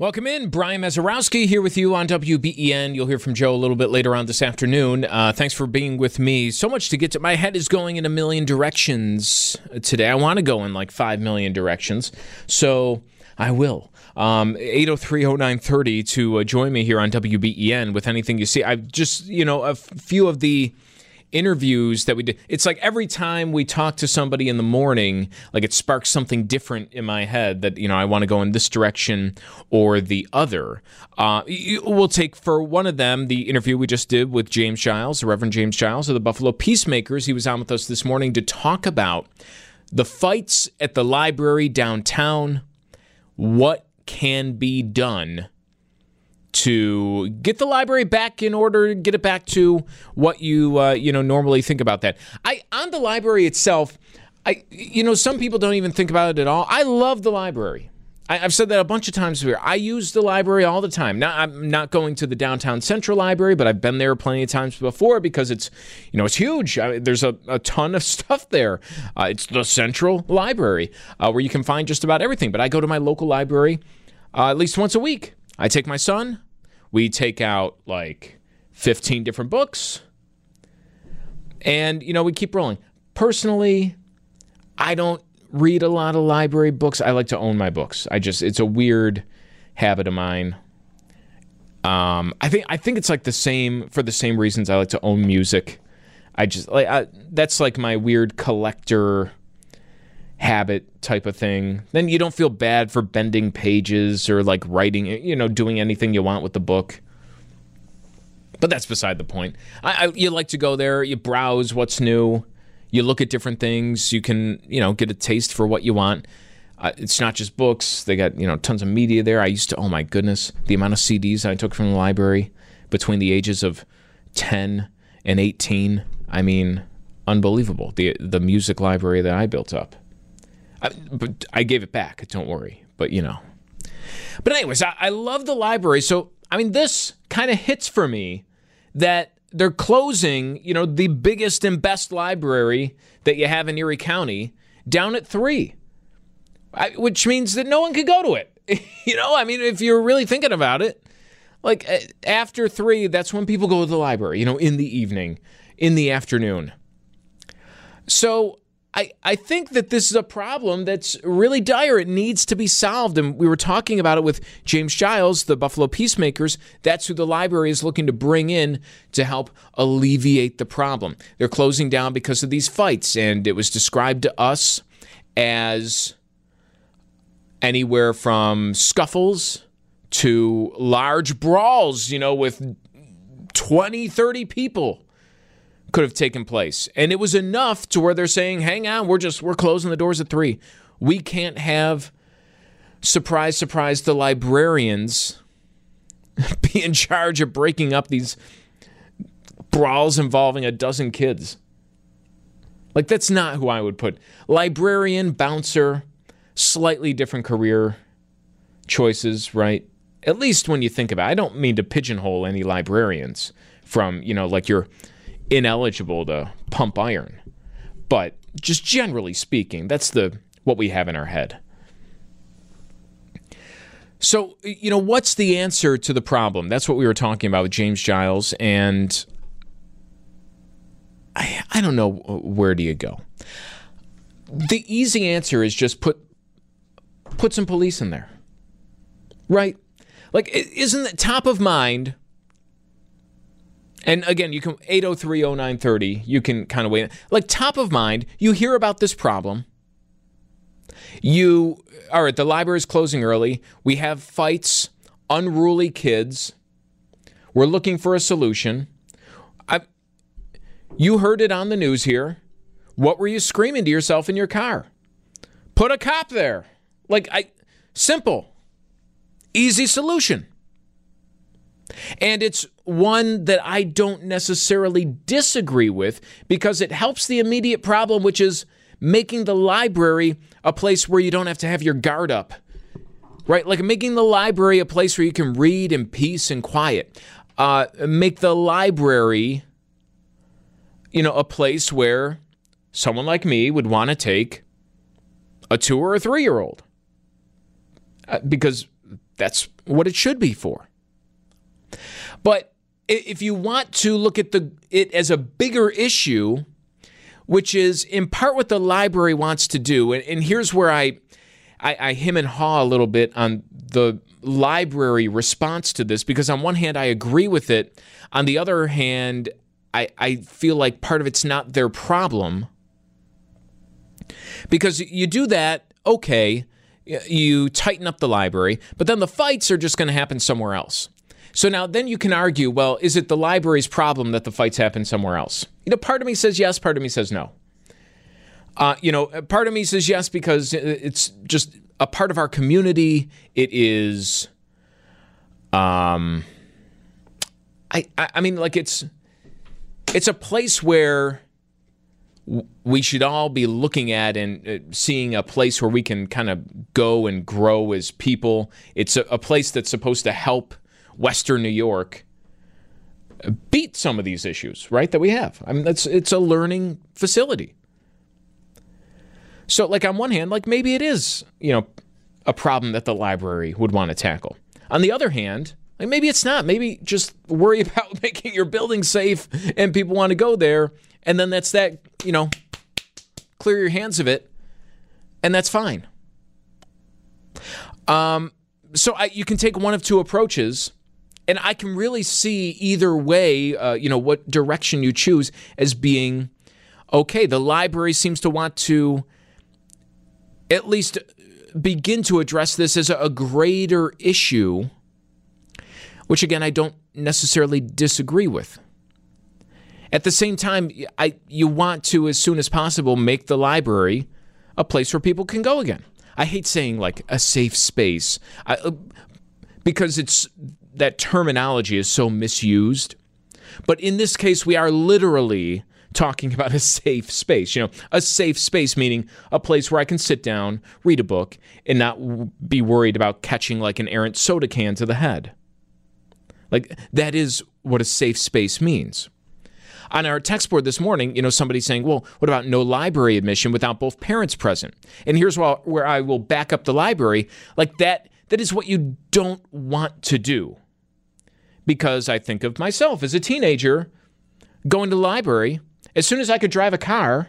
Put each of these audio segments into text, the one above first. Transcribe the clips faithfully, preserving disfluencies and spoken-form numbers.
Welcome in. Brian Mazurowski here with you on W B E N. You'll hear from Joe a little bit later on this afternoon. Uh, thanks for being with me. So much to get to. My head is going in a million directions today. I want to go in like five million directions, so I will. Um, eight oh three oh nine thirty to uh, join me here on W B E N with anything you see. I've just, you know, a f- few of the interviews that we did. It's like every time we talk to somebody in the morning, like it sparks something different in my head that, you know, I want to go in this direction or the other. Uh, we'll take for one of them, the interview we just did with James Giles, the Reverend James Giles of the Buffalo Peacemakers. He was on with us this morning to talk about the fights at the library downtown, what can be done to get the library back in order, get it back to what you uh, you know normally think about that. I on the library itself, I you know some people don't even think about it at all. I love the library. I, I've said that a bunch of times here. I use the library all the time. Now I'm not going to the downtown Central Library, but I've been there plenty of times before because it's you know it's huge. I, there's a, a ton of stuff there. Uh, it's the Central Library uh, where you can find just about everything. But I go to my local library uh, at least once a week. I take my son, we take out like fifteen different books, and, you know, we keep rolling. Personally, I don't read a lot of library books. I like to own my books. I just, it's a weird habit of mine. Um, I think I think it's like the same, for the same reasons I like to own music. I just, like I, that's like my weird collector habit type of thing. Then you don't feel bad for bending pages or like writing, you know, doing anything you want with the book. But that's beside the point. I, I, you like to go there, you browse what's new, you look at different things, you can, you know, get a taste for what you want. Uh, it's not just books. They got, you know, tons of media there. I used to, oh my goodness, the amount of C Ds I took from the library between the ages of ten and eighteen. I mean, unbelievable. The the music library that I built up. I, but I gave it back, don't worry. But, you know. But anyways, I, I love the library. So, I mean, this kind of hits for me that they're closing, you know, the biggest and best library that you have in Erie County down at three, I, which means that no one can go to it. You know, I mean, if you're really thinking about it, like after three, that's when people go to the library, you know, in the evening, in the afternoon. So I, I think that this is a problem that's really dire. It needs to be solved. And we were talking about it with James Giles, the Buffalo Peacemakers. That's who the library is looking to bring in to help alleviate the problem. They're closing down because of these fights. And it was described to us as anywhere from scuffles to large brawls, you know, with twenty, thirty people could have taken place. And it was enough to where they're saying, hang on, we're just, we're closing the doors at three. We can't have, surprise, surprise, the librarians be in charge of breaking up these brawls involving a dozen kids. Like, that's not who I would put. Librarian, bouncer, slightly different career choices, right? At least when you think about it. I don't mean to pigeonhole any librarians from, you know, like you're ineligible to pump iron. But just generally speaking, that's the what we have in our head. So, you know, what's the answer to the problem? That's what we were talking about with James Giles, and I, I don't know, where do you go? The easy answer is just put put some police in there, right? Like, isn't it top of mind? And again, you can eight oh three oh nine thirty, you can kind of wait. Like, top of mind, you hear about this problem. You, all right, the library's closing early. We have fights, unruly kids. We're looking for a solution. I, you heard it on the news here. What were you screaming to yourself in your car? Put a cop there. Like, I, simple, easy solution. And it's one that I don't necessarily disagree with because it helps the immediate problem, which is making the library a place where you don't have to have your guard up, right? Like making the library a place where you can read in peace and quiet. Uh, make the library, you know, a place where someone like me would want to take a two or a three-year-old uh, because that's what it should be for. But if you want to look at the it as a bigger issue, which is in part what the library wants to do, and, and here's where I, I, I hem and haw a little bit on the library response to this, because on one hand, I agree with it. On the other hand, I, I feel like part of it's not their problem. Because you do that, okay, you tighten up the library, but then the fights are just going to happen somewhere else. So now then you can argue, well, is it the library's problem that the fights happen somewhere else? You know, part of me says yes, part of me says no. Uh, you know, part of me says yes because it's just a part of our community. It is, um, I, I mean, like it's, it's a place where we should all be looking at and seeing a place where we can kind of go and grow as people. It's a, a place that's supposed to help Western New York beat some of these issues, right, that we have. I mean, that's it's a learning facility. So, like, on one hand, like, maybe it is, you know, a problem that the library would want to tackle. On the other hand, like, maybe it's not. Maybe just worry about making your building safe and people want to go there, and then that's that, you know, clear your hands of it, and that's fine. Um, so I, you can take one of two approaches, and I can really see either way, uh, you know, what direction you choose as being okay. The library seems to want to at least begin to address this as a greater issue, which, again, I don't necessarily disagree with. At the same time, I you want to, as soon as possible, make the library a place where people can go again. I hate saying, like, a safe space, I, because it's that terminology is so misused. But in this case, we are literally talking about a safe space. You know, a safe space meaning a place where I can sit down, read a book, and not w- be worried about catching, like, an errant soda can to the head. Like, that is what a safe space means. On our text board this morning, you know, somebody saying, well, what about no library admission without both parents present? And here's where I will back up the library. Like, that, that is what you don't want to do. Because I think of myself as a teenager going to the library. As soon as I could drive a car,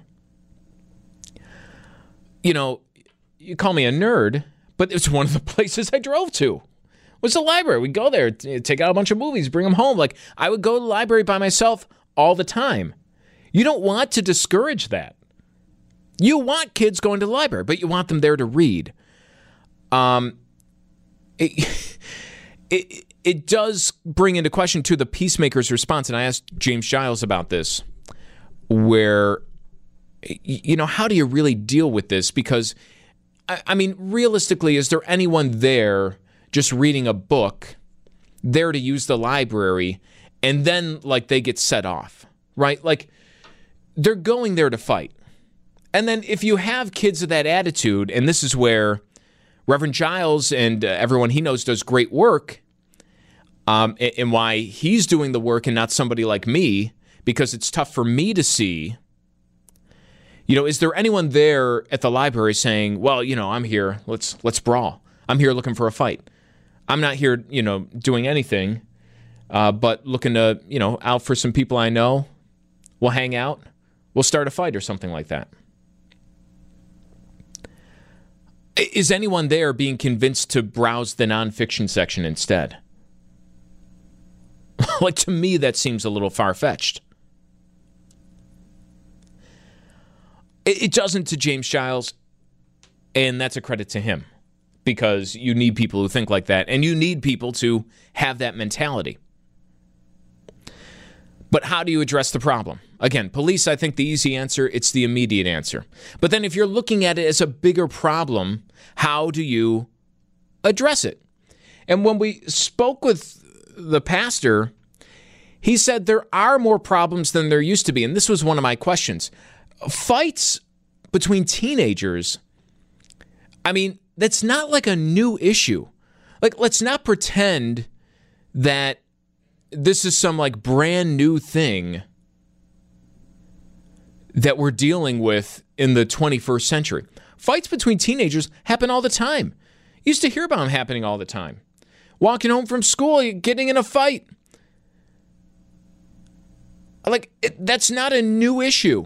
you know, you call me a nerd, but it's one of the places I drove to. Was the library. We'd go there, take out a bunch of movies, bring them home. Like, I would go to the library by myself all the time. You don't want to discourage that. You want kids going to the library, but you want them there to read. Um, it, it, it does bring into question, too, the Peacemaker's response, and I asked James Giles about this, where, you know, how do you really deal with this? Because, I, I mean, realistically, is there anyone there just reading a book, there to use the library, and then, like, they get set off, right? Like, they're going there to fight. And then if you have kids of that attitude, and this is where Reverend Giles and uh, everyone he knows does great work, um, and, and why he's doing the work and not somebody like me, because it's tough for me to see. You know, is there anyone there at the library saying, well, you know, I'm here, let's let's brawl. I'm here looking for a fight. I'm not here, you know, doing anything. Uh, but looking to, you know, out for some people I know. We'll hang out. We'll start a fight or something like that. Is anyone there being convinced to browse the nonfiction section instead? Like, to me, that seems a little far-fetched. It, it doesn't to James Giles, and that's a credit to him, because you need people who think like that, and you need people to have that mentality. But how do you address the problem? Again, police, I think the easy answer, it's the immediate answer. But then if you're looking at it as a bigger problem, how do you address it? And when we spoke with the pastor, he said there are more problems than there used to be. And this was one of my questions. Fights between teenagers, I mean, that's not like a new issue. Like, let's not pretend that this is some, like, brand new thing that we're dealing with in the twenty-first century. Fights between teenagers happen all the time. You used to hear about them happening all the time. walking home from school, getting in a fight. Like, it, that's not a new issue.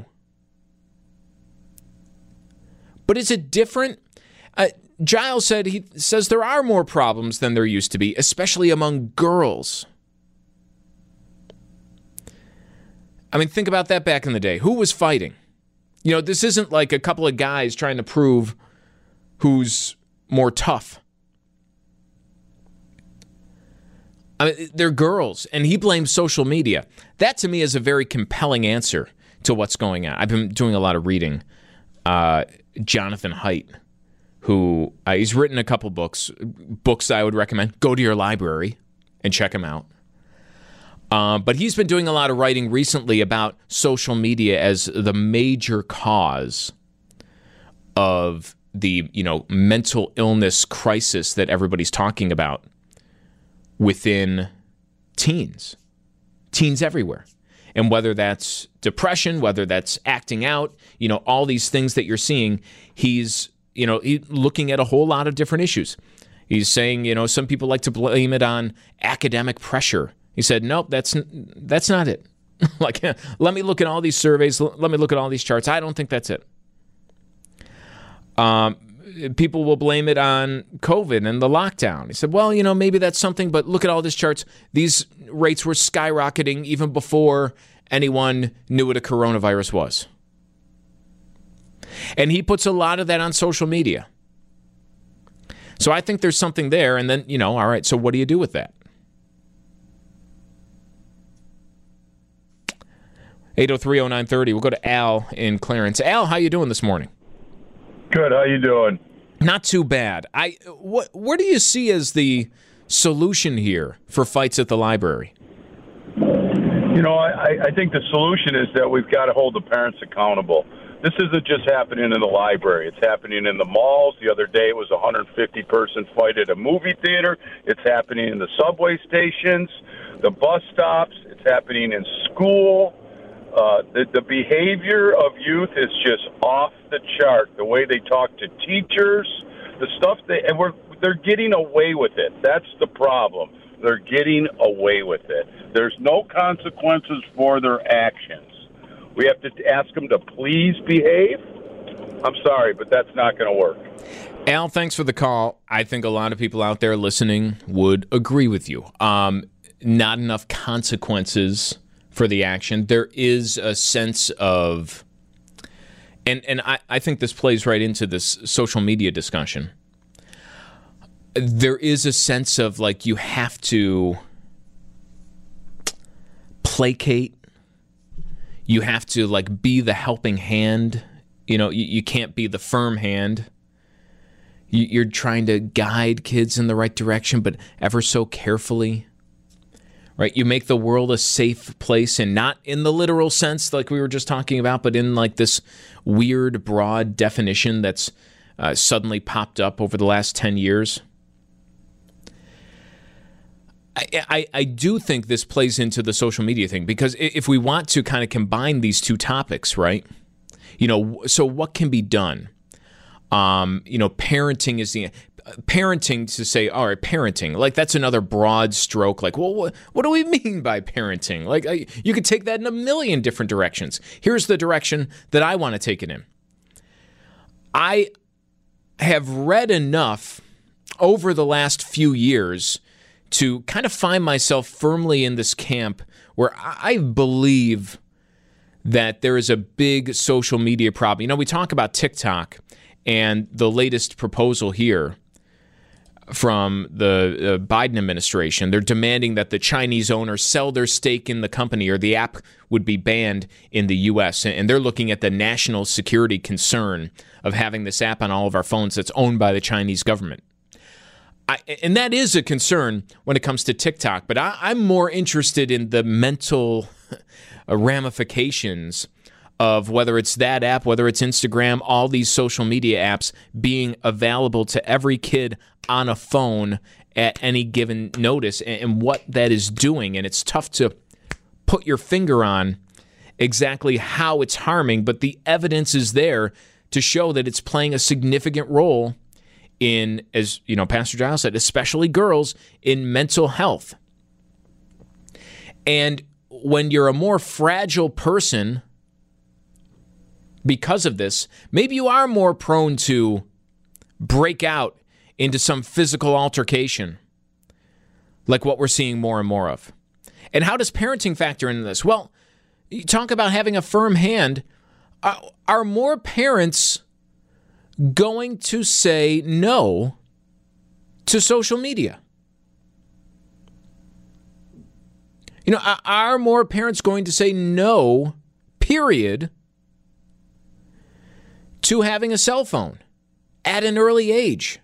But is it different? Uh, Giles said he says there are more problems than there used to be, especially among girls. I mean, think about that back in the day. Who was fighting? You know, this isn't like a couple of guys trying to prove who's more tough. I mean, they're girls, and he blames social media. That, to me, is a very compelling answer to what's going on. I've been doing a lot of reading. Uh, Jonathan Haidt, who uh, he's written a couple books, books I would recommend. Go to your library and check them out. Uh, but he's been doing a lot of writing recently about social media as the major cause of the, you know, mental illness crisis that everybody's talking about within teens, teens everywhere. And whether that's depression, whether that's acting out, you know, all these things that you're seeing, he's, you know, he, looking at a whole lot of different issues. He's saying, you know, some people like to blame it on academic pressure. He said, nope, that's that's not it. Like, let me look at all these surveys. Let me look at all these charts. I don't think that's it. Um, people will blame it on COVID and the lockdown. He said, well, you know, maybe that's something, but look at all these charts. These rates were skyrocketing even before anyone knew what a coronavirus was. And he puts a lot of that on social media. So I think there's something there. And then, you know, all right, so what do you do with that? eight oh three oh nine thirty. We'll go to Al in Clarence. Al, how you doing this morning? Good. How you doing? Not too bad. I what where do you see as the solution here for fights at the library? You know, I, I think the solution is that we've got to hold the parents accountable. This isn't just happening in the library. It's happening in the malls. The other day it was a one hundred fifty person fight at a movie theater. It's happening in the subway stations, the bus stops. It's happening in school. Uh, the, the behavior of youth is just off the chart. The way they talk to teachers, the stuff they and we're they're getting away with it. That's the problem. They're getting away with it. There's no consequences for their actions. We have to ask them to please behave. I'm sorry, but that's not going to work. Al, thanks for the call. I think a lot of people out there listening would agree with you. Um, not enough consequences for the action. There is a sense of, and, and I, I think this plays right into this social media discussion. There is a sense of like you have to placate. You have to like be the helping hand. You know, you, you can't be the firm hand. You, you're trying to guide kids in the right direction, but ever so carefully. Right? You make the world a safe place, and not in the literal sense like we were just talking about, but in like this weird, broad definition that's uh, suddenly popped up over the last ten years. I, I, I do think this plays into the social media thing, because if we want to kind of combine these two topics, right? You know, so what can be done? Um, you know, parenting is the parenting to say, all right, parenting, like that's another broad stroke. Like, well, what, what do we mean by parenting? Like, I, you could take that in a million different directions. Here's the direction that I want to take it in. I have read enough over the last few years to kind of find myself firmly in this camp where I believe that there is a big social media problem. You know, we talk about TikTok and the latest proposal here from the uh, Biden administration. They're demanding that the Chinese owners sell their stake in the company, or the app would be banned in the U S. And they're looking at the national security concern of having this app on all of our phones that's owned by the Chinese government. I, and that is a concern when it comes to TikTok, but I, I'm more interested in the mental ramifications of whether it's that app, whether it's Instagram, all these social media apps being available to every kid on a phone at any given notice, and, and what that is doing. And it's tough to put your finger on exactly how it's harming, but the evidence is there to show that it's playing a significant role in, as you know, Pastor Giles said, especially girls, in mental health. And when you're a more fragile person because of this, maybe you are more prone to break out into some physical altercation like what we're seeing more and more of. And how does parenting factor into this? Well, you talk about having a firm hand. Are, are more parents going to say no to social media? You know, are more parents going to say no, period, to having a cell phone at an early age?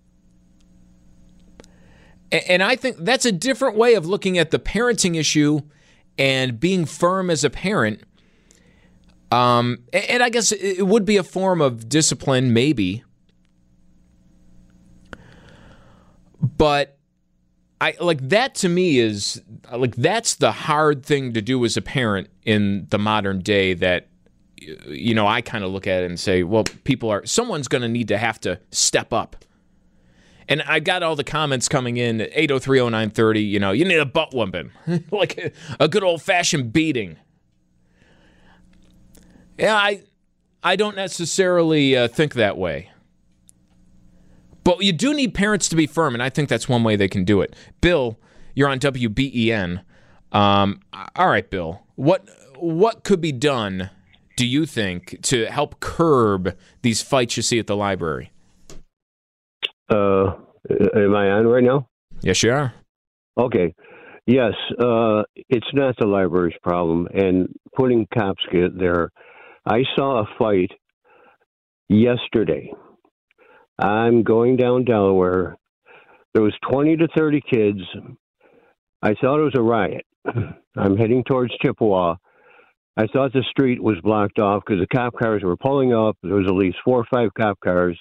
And I think that's a different way of looking at the parenting issue and being firm as a parent. Um, and I guess it would be a form of discipline, maybe. But I like that to me is like that's the hard thing to do as a parent in the modern day that, you know, I kind of look at it and say, well, people are, someone's going to need to have to step up. And I got all the comments coming in, eight oh three oh nine thirty, you know, you need a butt whooping, like a, a good old-fashioned beating. Yeah, I I don't necessarily uh, think that way. But you do need parents to be firm, and I think that's one way they can do it. Bill, you're on W B E N. Um, all right, Bill, what what could be done, do you think, to help curb these fights you see at the library? Uh, am I on right now? Yes, you are. Okay. Yes, uh, it's not the library's problem, and putting cops there. I saw a fight yesterday. I'm going down Delaware. There was twenty to thirty kids. I thought it was a riot. I'm heading towards Chippewa. I thought the street was blocked off because the cop cars were pulling up. There was at least four or five cop cars.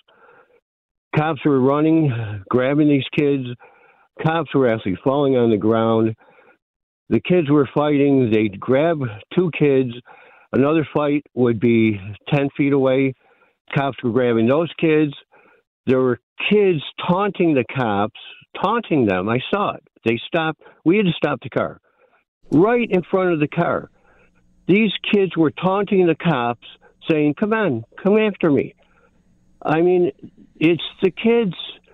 Cops were running, grabbing these kids. Cops were actually falling on the ground. The kids were fighting. They'd grab two kids. Another fight would be ten feet away. Cops were grabbing those kids. There were kids taunting the cops, taunting them. I saw it. They stopped. We had to stop the car right in front of the car. These kids were taunting the cops, saying, come on, come after me. I mean, it's the kids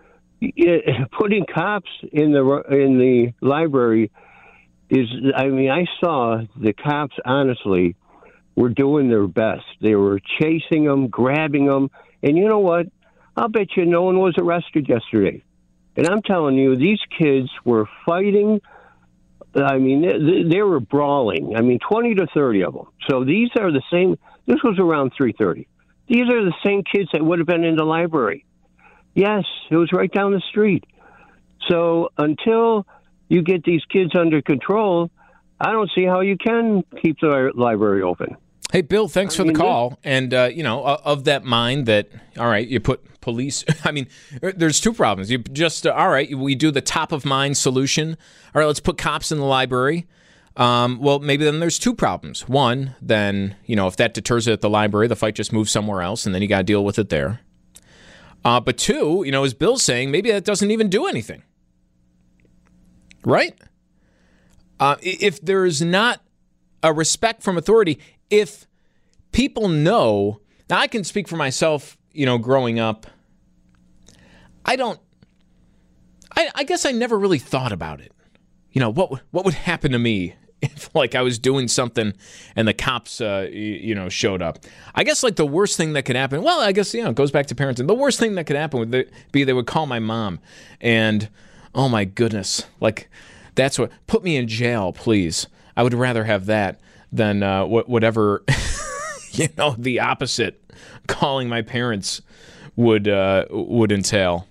it, putting cops in the in the library is, I mean, I saw the cops, honestly, were doing their best. They were chasing them, grabbing them. And you know what? I'll bet you no one was arrested yesterday. And I'm telling you, these kids were fighting. I mean, they, they were brawling. I mean, twenty to thirty of them. So these are the same. This was around three thirty. These are the same kids that would have been in the library. Yes, it was right down the street. So until you get these kids under control, I don't see how you can keep the library open. Hey, Bill, thanks I for mean, the call. And, uh, you know, of that mind that, all right, you put police. I mean, there's two problems. You just, uh, all right, we do the top of mind solution. All right, let's put cops in the library. Um, well, maybe then there's two problems. One, then, you know, if that deters it at the library, the fight just moves somewhere else, and then you got to deal with it there. Uh, but two, you know, as Bill's saying, maybe that doesn't even do anything. Right? Uh, if there's not a respect from authority, if people know, now I can speak for myself, you know, growing up, I don't, I, I guess I never really thought about it. You know, what what would happen to me if, like, I was doing something and the cops, uh, you, you know, showed up? I guess, like, the worst thing that could happen, well, I guess, you know, it goes back to parenting. The worst thing that could happen would be they would call my mom and, oh, my goodness, like, that's what, put me in jail, please. I would rather have that than uh, wh- whatever, you know, the opposite calling my parents would uh, would entail.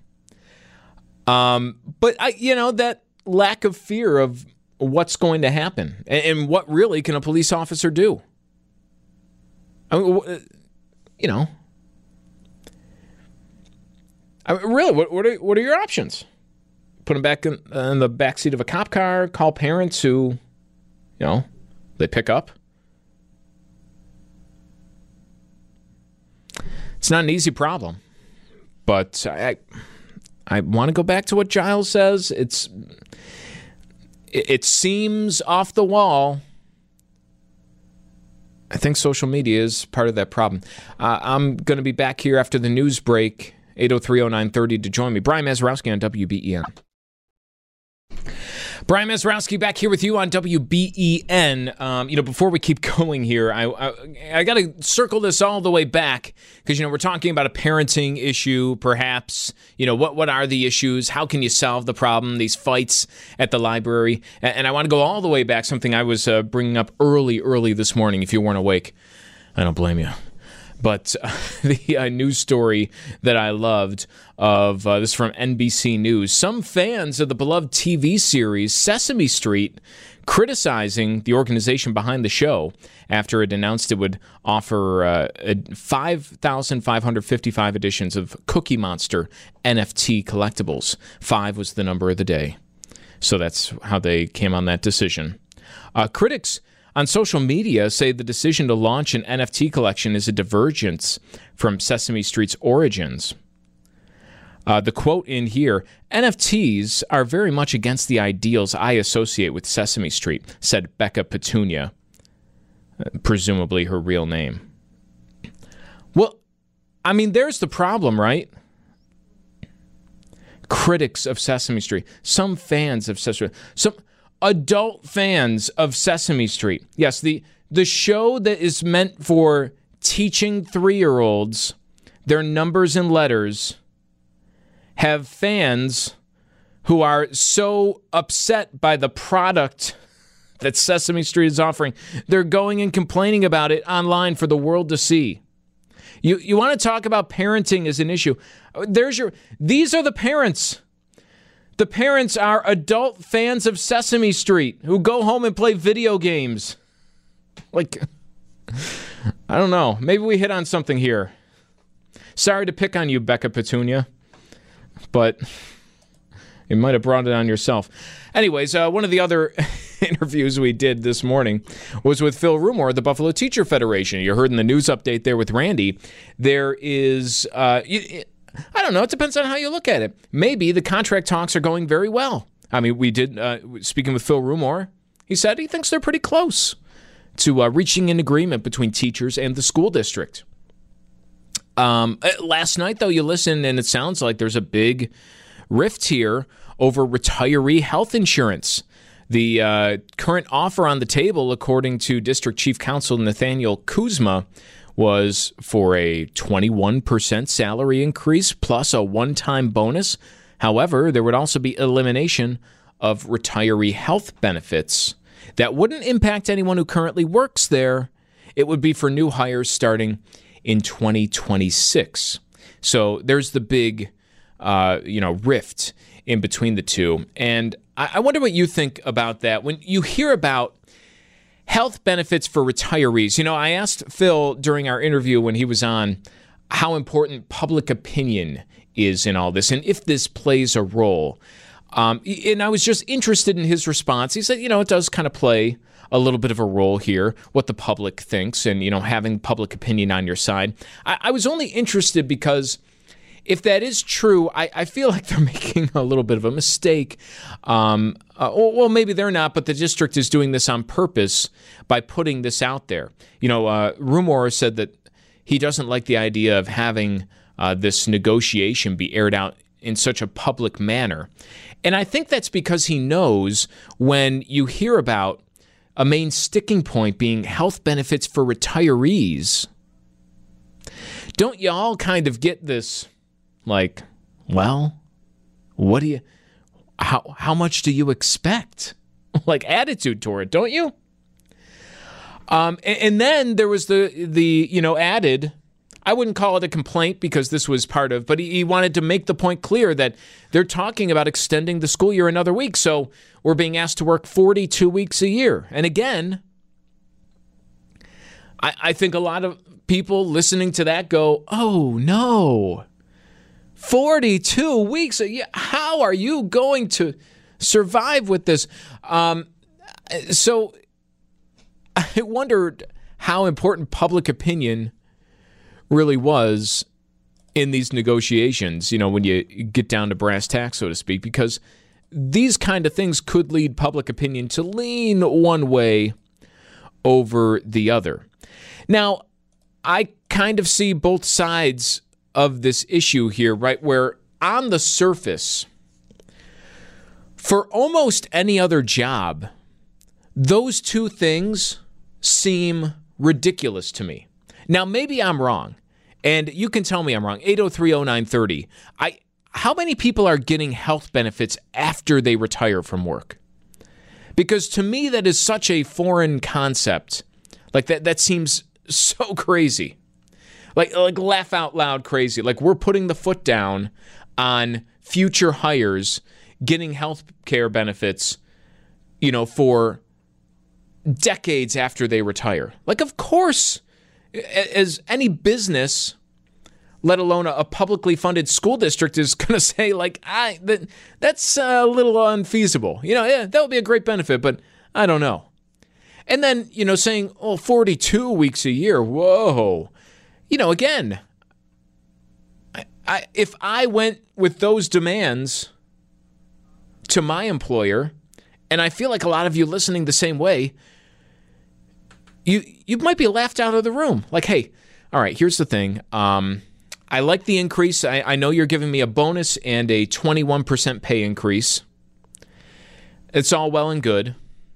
Um, but, I, you know, that lack of fear of what's going to happen and, and what really can a police officer do? I mean, you know, I mean, really, what, what, are, what are your options? Put them back in, in the backseat of a cop car, call parents who, you know, they pick up. It's not an easy problem, but I I want to go back to what Giles says. It's it, it seems off the wall. I think social media is part of that problem. Uh, I'm going to be back here after the news break, eight oh three oh nine thirty to join me. Brian Mazurowski on W B E N. Brian Mazurowski back here with you on W B E N. Um, you know, before we keep going here, I I, I got to circle this all the way back because, you know, we're talking about a parenting issue, perhaps. You know, what, what are the issues? How can you solve the problem? These fights at the library. And, and I want to go all the way back, something I was uh, bringing up early, early this morning, if you weren't awake. I don't blame you. But uh, the uh, news story that I loved of uh, this from N B C News. Some fans of the beloved T V series Sesame Street criticizing the organization behind the show after it announced it would offer uh, five thousand five hundred fifty-five editions of Cookie Monster N F T collectibles. Five was the number of the day. So that's how they came on that decision. Uh, critics on social media say the decision to launch an N F T collection is a divergence from Sesame Street's origins. Uh, the quote in here, N F Ts are very much against the ideals I associate with Sesame Street, said Becca Petunia, uh, presumably her real name. Well, I mean, there's the problem, right? Critics of Sesame Street, some fans of Sesame Street, some adult fans of Sesame Street. Yes, the the show that is meant for teaching three-year-olds their numbers and letters have fans who are so upset by the product that Sesame Street is offering, they're going and complaining about it online for the world to see. You you want to talk about parenting as an issue? There's your. These are the parents. The parents are adult fans of Sesame Street who go home and play video games. Like, I don't know. Maybe we hit on something here. Sorry to pick on you, Becca Petunia, but you might have brought it on yourself. Anyways, uh, one of the other interviews we did this morning was with Phil Rumore of the Buffalo Teacher Federation. You heard in the news update there with Randy, there is... Uh, it, I don't know. It depends on how you look at it. Maybe the contract talks are going very well. I mean, we did, uh, speaking with Phil Rumore, he said he thinks they're pretty close to uh, reaching an agreement between teachers and the school district. Um, last night, though, you listened, and it sounds like there's a big rift here over retiree health insurance. The uh, current offer on the table, according to District Chief Counsel Nathaniel Kuzma, was for a twenty-one percent salary increase plus a one-time bonus. However, there would also be elimination of retiree health benefits. That wouldn't impact anyone who currently works there. It would be for new hires starting in twenty twenty-six. So there's the big, uh, you know, rift in between the two. And I, I wonder what you think about that. When you hear about health benefits for retirees. You know, I asked Phil during our interview when he was on how important public opinion is in all this and if this plays a role. Um, and I was just interested in his response. He said, you know, it does kind of play a little bit of a role here, what the public thinks and, you know, having public opinion on your side. I, I was only interested because if that is true, I, I feel like they're making a little bit of a mistake. Um, uh, well, maybe they're not, but the district is doing this on purpose by putting this out there. You know, uh, Rumore said that he doesn't like the idea of having uh, this negotiation be aired out in such a public manner. And I think that's because he knows when you hear about a main sticking point being health benefits for retirees, don't you all kind of get this... Like, well, what do you, how how much do you expect? Like attitude toward it, don't you? Um, and, and then there was the, the, you know, added, I wouldn't call it a complaint because this was part of, but he, he wanted to make the point clear that they're talking about extending the school year another week. So we're being asked to work forty-two weeks a year. And again, I, I think a lot of people listening to that go, oh, no. forty-two weeks. How are you going to survive with this? Um, so I wondered how important public opinion really was in these negotiations, you know, when you get down to brass tacks, so to speak, because these kind of things could lead public opinion to lean one way over the other. Now, I kind of see both sides of this issue here, right, where on the surface, for almost any other job, those two things seem ridiculous to me. Now, maybe I'm wrong, and you can tell me I'm wrong. eight oh three oh nine three oh. I, how many people are getting health benefits after they retire from work? Because to me, that is such a foreign concept. Like, that, that seems so crazy. Like, like laugh out loud crazy. Like, we're putting the foot down on future hires getting health care benefits, you know, for decades after they retire. Like, of course, as any business, let alone a publicly funded school district, is going to say, like, I that that's a little unfeasible. You know, yeah, that would be a great benefit, but I don't know. And then, you know, saying, oh, forty-two weeks a year, whoa. You know, again, I, I, if I went with those demands to my employer, and I feel like a lot of you listening the same way, you you might be laughed out of the room. Like, hey, all right, here's the thing. Um, I like the increase. I, I know you're giving me a bonus and a twenty-one percent pay increase. It's all well and good.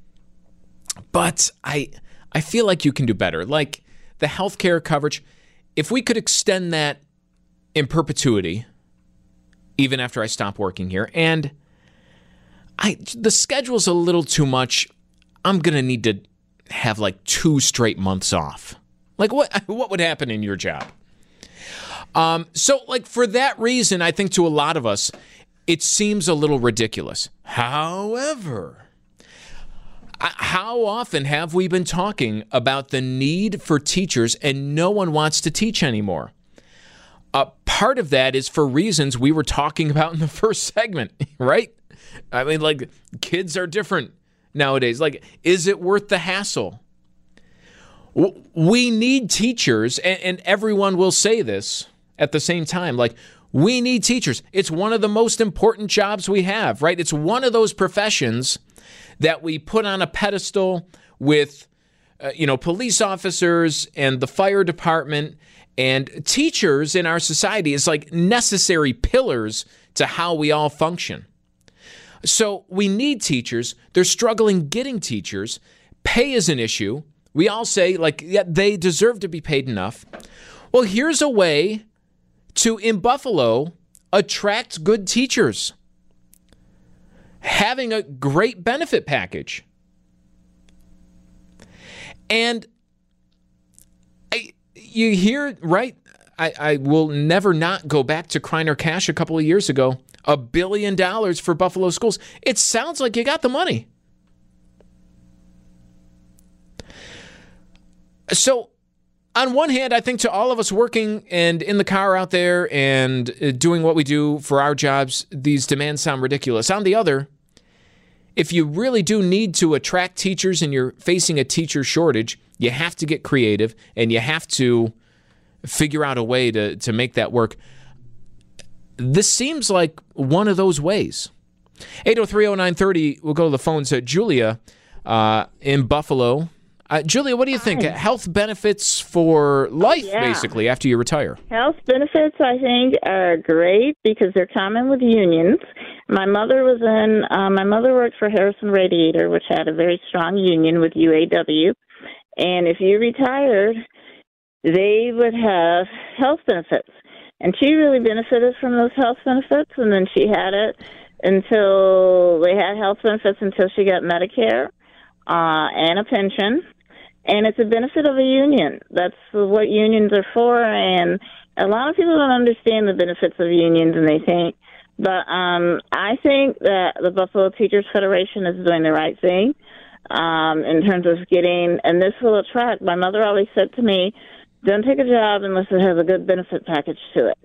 But I I feel like you can do better. Like the healthcare coverage, if we could extend that in perpetuity, even after I stop working here, and I the schedule's a little too much, I'm going to need to have like two straight months off. Like what what would happen in your job? Um, so like for that reason, I think to a lot of us, it seems a little ridiculous. However, how often have we been talking about the need for teachers and no one wants to teach anymore? Uh, part of that is for reasons we were talking about in the first segment, right? I mean, like, kids are different nowadays. Like, is it worth the hassle? We need teachers, and, and everyone will say this at the same time. Like, we need teachers. It's one of the most important jobs we have, right? It's one of those professions that we put on a pedestal with, uh, you know, police officers and the fire department, and teachers in our society is like necessary pillars to how we all function. So we need teachers. They're struggling getting teachers. Pay is an issue. We all say, like, yeah, they deserve to be paid enough. Well, here's a way to, in Buffalo, attract good teachers. Having a great benefit package. And I, you hear, right? I, I will never not go back to Kreiner Cash a couple of years ago. A billion dollars for Buffalo schools. It sounds like you got the money. So, on one hand, I think to all of us working and in the car out there and doing what we do for our jobs, these demands sound ridiculous. On the other, if you really do need to attract teachers and you're facing a teacher shortage, you have to get creative and you have to figure out a way to, to make that work. This seems like one of those ways. eight oh three oh nine three oh, we'll go to the phones. Uh, Julia uh, in Buffalo. Uh, Julia, what do you think? Hi. Health benefits for life, yeah. basically, after you retire. Health benefits, I think, are great because they're common with unions. My mother was in, uh, my mother worked for Harrison Radiator, which had a very strong union with U A W. And if you retired, they would have health benefits. And she really benefited from those health benefits, and then she had it until they had health benefits until she got Medicare uh, and a pension. And it's a benefit of a union. That's what unions are for, and a lot of people don't understand the benefits of unions, and they think. But um, I think that the Buffalo Teachers Federation is doing the right thing um, in terms of getting, and this will attract, my mother always said to me, don't take a job unless it has a good benefit package to it.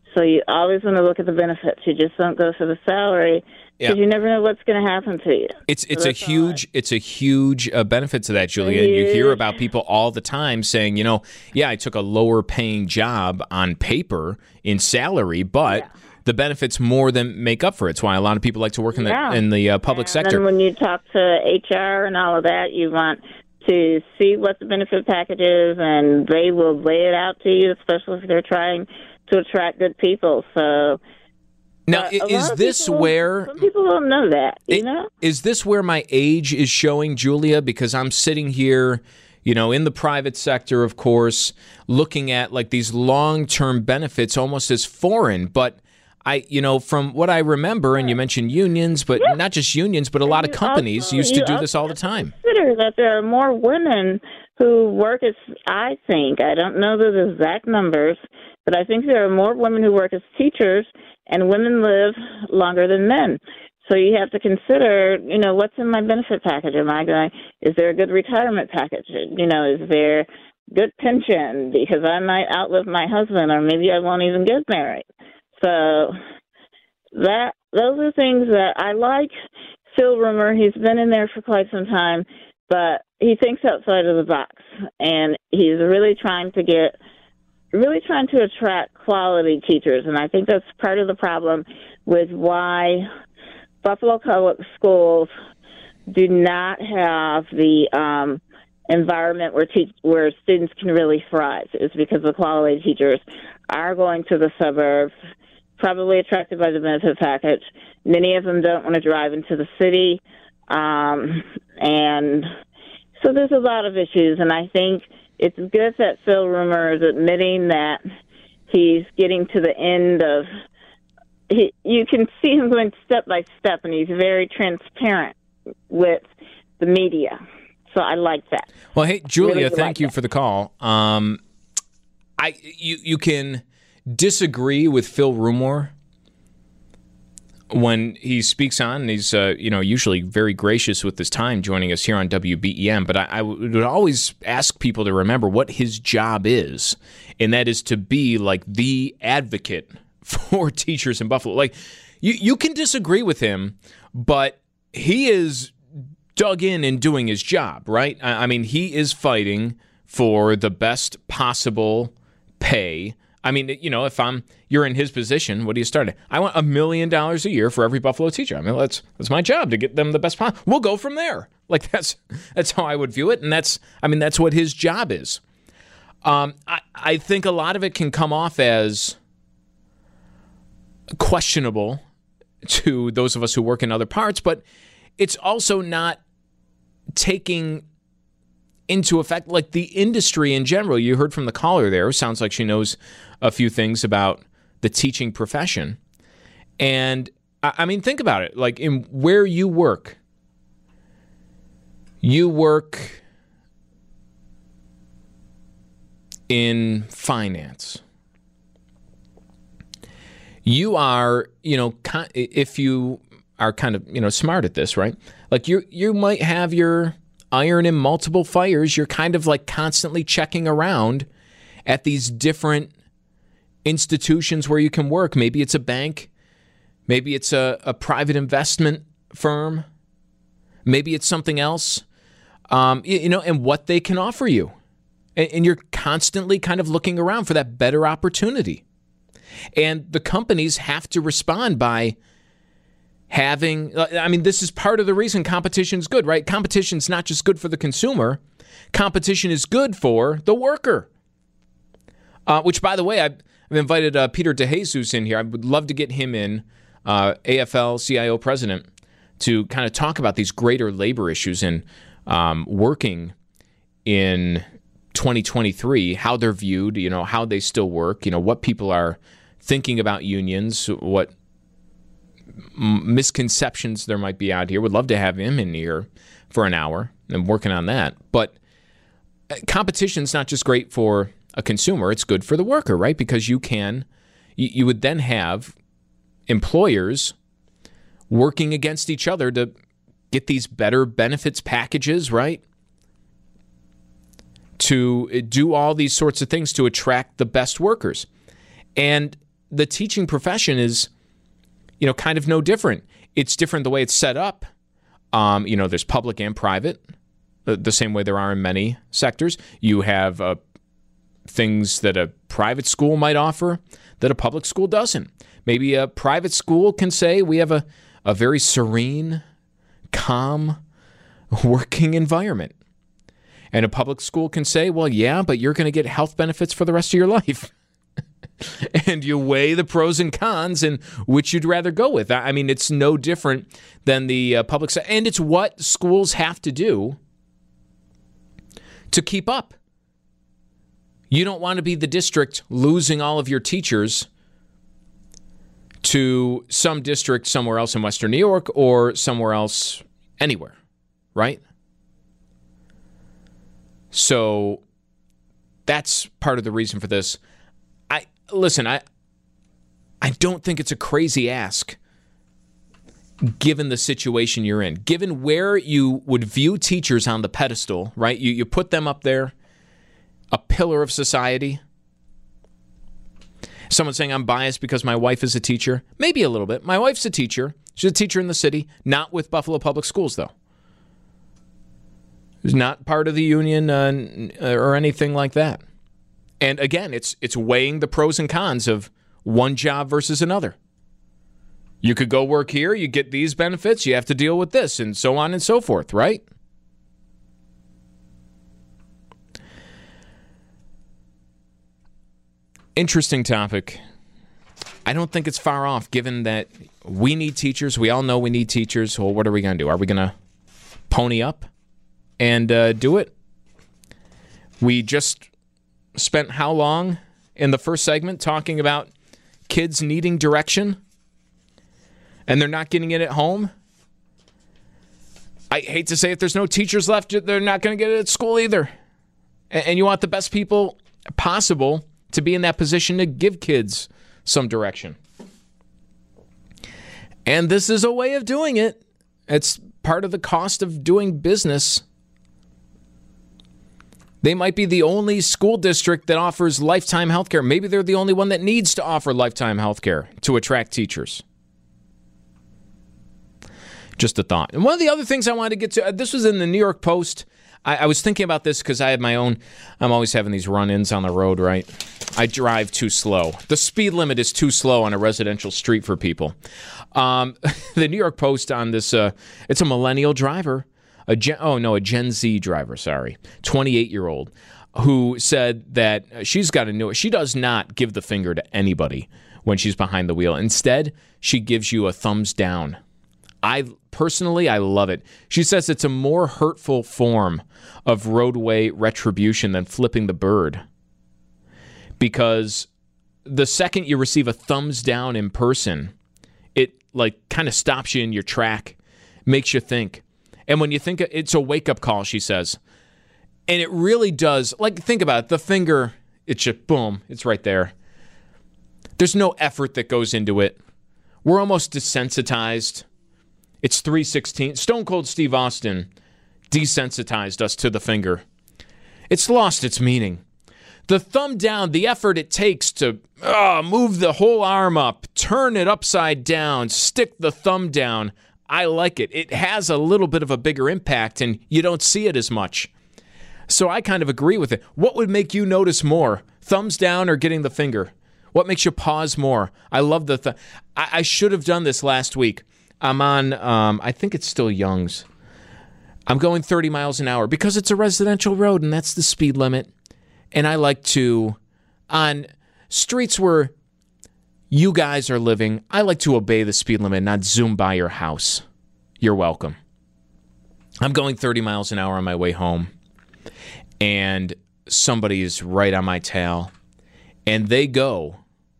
So you always want to look at the benefits. You just don't go for the salary because Yeah. you never know what's going to happen to you. It's it's So a that's all huge it's a huge uh, benefit to that, Julia. And you hear Huge. about people all the time saying, you know, yeah, I took a lower paying job on paper in salary, but Yeah. the benefits more than make up for it. It's why a lot of people like to work in the Yeah. in the uh, public And sector. then when you talk to H R and all of that, you want to see what the benefit package is, and they will lay it out to you, especially if they're trying to attract good people. So Now, uh, a is lot of this people- where some people don't know that? You It- know, Is this where my age is showing, Julia? Because I'm sitting here, you know, in the private sector, of course, looking at like these long-term benefits almost as foreign. But I, you know, from what I remember, and you mentioned unions, but not just unions, but a lot of you companies also- used to you do this also all the time. consider that there are more women who work as, I think, I don't know the exact numbers, but I think there are more women who work as teachers, and women live longer than men. So you have to consider, you know, what's in my benefit package? Am I going, is there a good retirement package? You know, is there good pension? Because I might outlive my husband, or maybe I won't even get married. So that those are things that I like. Phil Rumor, he's been in there for quite some time, but he thinks outside of the box, and he's really trying to get, really trying to attract quality teachers, and I think that's part of the problem with why Buffalo Public Schools do not have the um, environment where te- where students can really thrive. Is because the quality teachers are going to the suburbs, probably attracted by the benefit package. Many of them don't want to drive into the city, um, and so there's a lot of issues. And I think it's good that Phil Rumor is admitting that he's getting to the end of. He, you can see him going step by step, and he's very transparent with the media. So I like that. Well, hey, Julia, Really thank like you that. for the call. Um, I you you can disagree with Phil Rumor when he speaks on, and he's uh, you know usually very gracious with his time joining us here on W B E M. But I, I would always ask people to remember what his job is, and that is to be like the advocate for teachers in Buffalo. Like you, you can disagree with him, but he is dug in and doing his job, right? I, I mean, he is fighting for the best possible pay. I mean, you know, if I'm you're in his position, what do you start at? I want a million dollars a year for every Buffalo teacher. I mean, that's that's my job to get them the best possible. We'll go from there. Like that's that's how I would view it, and that's I mean that's what his job is. Um, I I think a lot of it can come off as questionable to those of us who work in other parts, but it's also not taking into effect like the industry in general. You heard from the caller there. Sounds like she knows a few things about the teaching profession. And I, I mean, think about it. Like in where you work, you work in finance. You are, you know, if you are kind of, you know, smart at this, right? Like you you might have your iron in multiple fires. You're kind of like constantly checking around at these different institutions where you can work. Maybe it's a bank. Maybe it's a, a private investment firm. Maybe it's something else, um, you, you know, and what they can offer you. And, and you're constantly kind of looking around for that better opportunity. And the companies have to respond by having, I mean, this is part of the reason competition is good, right? Competition is not just good for the consumer. Competition is good for the worker. Uh, which, by the way, I've, I've invited uh, Peter DeJesus in here. I would love to get him in, uh, A F L C I O president, to kind of talk about these greater labor issues and um, working in twenty twenty-three, how they're viewed, you know, how they still work, you know, what people are thinking about unions, what misconceptions there might be out here. Would love to have him in here for an hour and working on that. But competition is not just great for a consumer, it's good for the worker, right? Because you can, you, you would then have employers working against each other to get these better benefits packages, right? To do all these sorts of things to attract the best workers. And the teaching profession is, you know, kind of no different. It's different the way it's set up. Um, you know, there's public and private, the, the same way there are in many sectors. You have uh, things that a private school might offer that a public school doesn't. Maybe a private school can say we have a, a very serene, calm working environment. And a public school can say, well, yeah, but you're going to get health benefits for the rest of your life. And you weigh the pros and cons and which you'd rather go with. I mean, it's no different than the uh, public sector. And it's what schools have to do to keep up. You don't want to be the district losing all of your teachers to some district somewhere else in Western New York or somewhere else anywhere, right? So that's part of the reason for this. I listen, I I don't think it's a crazy ask given the situation you're in. Given where you would view teachers on the pedestal, right? You you put them up there, a pillar of society. Someone saying I'm biased because my wife is a teacher. Maybe a little bit. My wife's a teacher. She's a teacher in the city, not with Buffalo Public Schools, though. She's not part of the union uh, or anything like that. And again, it's it's weighing the pros and cons of one job versus another. You could go work here, you get these benefits, you have to deal with this, and so on and so forth, right? Interesting topic. I don't think it's far off, given that we need teachers. We all know we need teachers. Well, what are we going to do? Are we going to pony up and uh, do it? We just spent how long in the first segment talking about kids needing direction, and they're not getting it at home? I hate to say it, there's no teachers left. They're not going to get it at school either. And you want the best people possible to be in that position to give kids some direction. And this is a way of doing it. It's part of the cost of doing business. They might be the only school district that offers lifetime health care. Maybe they're the only one that needs to offer lifetime health care to attract teachers. Just a thought. And one of the other things I wanted to get to, this was in the New York Post. I, I was thinking about this because I have my own, I'm always having these run-ins on the road, right? I drive too slow. The speed limit is too slow on a residential street for people. Um, the New York Post on this, uh, it's a millennial driver, a Gen, oh no, a Gen Z driver, sorry, twenty-eight-year-old, who said that she's got a new, she does not give the finger to anybody when she's behind the wheel. Instead, she gives you a thumbs down. I personally, I love it. She says it's a more hurtful form of roadway retribution than flipping the bird. Because the second you receive a thumbs down in person, it like kind of stops you in your track, makes you think. And when you think it's a wake-up call, she says. And it really does. Like, think about it. The finger, it's just boom, it's right there. There's no effort that goes into it. We're almost desensitized. It's three sixteen. Stone Cold Steve Austin desensitized us to the finger. It's lost its meaning. The thumb down, the effort it takes to uh, move the whole arm up, turn it upside down, stick the thumb down, I like it. It has a little bit of a bigger impact, and you don't see it as much. So I kind of agree with it. What would make you notice more, thumbs down or getting the finger? What makes you pause more? I love the th- I-, I should have done this last week. I'm on, um, I think it's still Young's. I'm going thirty miles an hour because it's a residential road, and that's the speed limit. And I like to, on streets where you guys are living, I like to obey the speed limit, not zoom by your house. You're welcome. I'm going thirty miles an hour on my way home, and somebody is right on my tail, and they go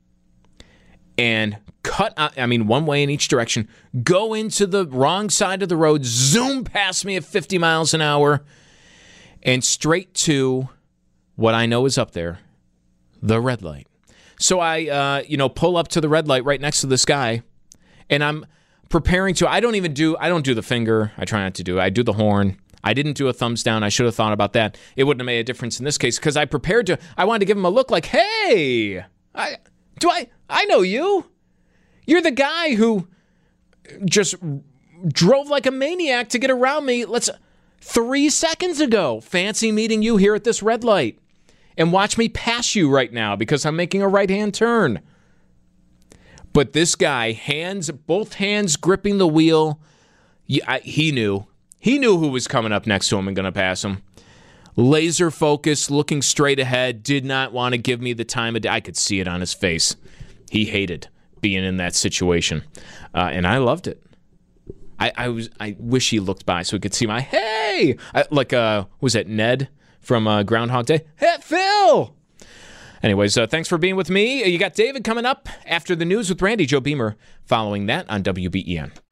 and cut, I mean, one way in each direction, go into the wrong side of the road, zoom past me at fifty miles an hour, and straight to what I know is up there, the red light. So I, uh, you know, pull up to the red light right next to this guy, and I'm preparing to, I don't even do, I don't do the finger. I try not to do it. I do the horn. I didn't do a thumbs down. I should have thought about that. It wouldn't have made a difference in this case because I prepared to, I wanted to give him a look like, hey, I Do I? I know you. You're the guy who just drove like a maniac to get around me. Let's three seconds ago. Fancy meeting you here at this red light. And watch me pass you right now because I'm making a right-hand turn. But this guy, hands, both hands gripping the wheel, he knew. He knew who was coming up next to him and going to pass him. Laser focused, looking straight ahead, did not want to give me the time of day. I could see it on his face. He hated being in that situation. Uh, and I loved it. I, I was. I wish he looked by so he could see my, hey! I, like, uh, was it Ned from uh, Groundhog Day? Hey, Phil! Anyways, uh, thanks for being with me. You got David coming up after the news with Randy. Joe Beamer following that on W B E N.